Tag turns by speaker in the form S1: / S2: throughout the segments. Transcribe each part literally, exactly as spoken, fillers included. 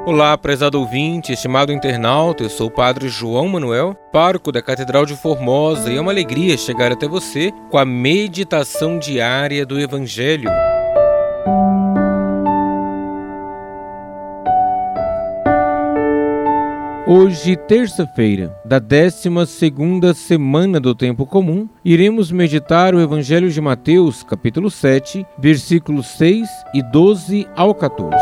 S1: Olá, prezado ouvinte, estimado internauta, eu sou o Padre João Manuel, pároco da Catedral de Formosa, e é uma alegria chegar até você com a meditação diária do Evangelho. Hoje, terça-feira, da décima segunda semana do Tempo Comum, iremos meditar o Evangelho de Mateus, capítulo sete, versículos seis e doze ao quatorze.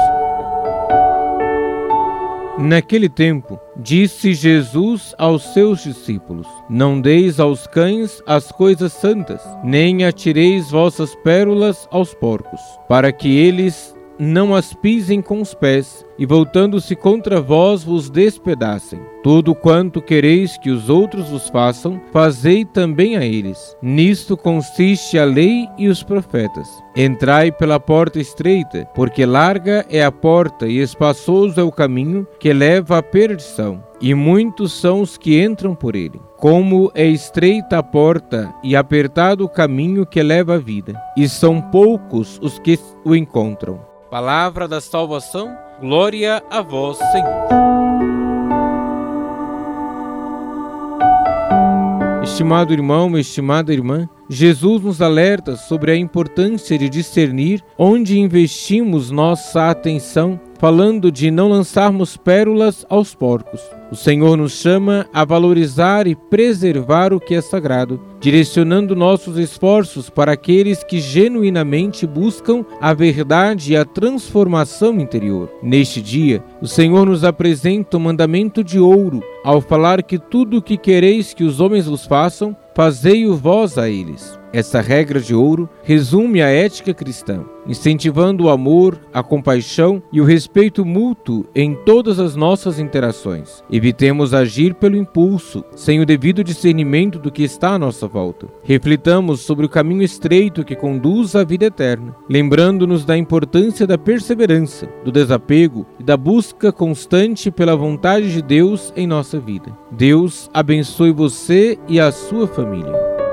S1: Naquele tempo, disse Jesus aos seus discípulos: Não deis aos cães as coisas santas, nem atireis vossas pérolas aos porcos, para que eles não as pisem com os pés, e voltando-se contra vós vos despedacem. Tudo quanto quereis que os outros vos façam, fazei também a eles. Nisto consiste a lei e os profetas. Entrai pela porta estreita, porque larga é a porta e espaçoso é o caminho que leva à perdição, e muitos são os que entram por ele. Como é estreita a porta e apertado o caminho que leva à vida, e são poucos os que o encontram. Palavra da salvação, glória a vós, Senhor. Estimado irmão, estimada irmã, Jesus nos alerta sobre a importância de discernir onde investimos nossa atenção, falando de não lançarmos pérolas aos porcos. O Senhor nos chama a valorizar e preservar o que é sagrado, direcionando nossos esforços para aqueles que genuinamente buscam a verdade e a transformação interior. Neste dia, o Senhor nos apresenta o mandamento de ouro, ao falar que tudo o que quereis que os homens vos façam, fazei-o vós a eles. Essa regra de ouro resume a ética cristã, incentivando o amor, a compaixão e o respeito mútuo em todas as nossas interações. Evitemos agir pelo impulso, sem o devido discernimento do que está à nossa volta. Reflitamos sobre o caminho estreito que conduz à vida eterna, lembrando-nos da importância da perseverança, do desapego e da busca constante pela vontade de Deus em nossa vida. Deus abençoe você e a sua família.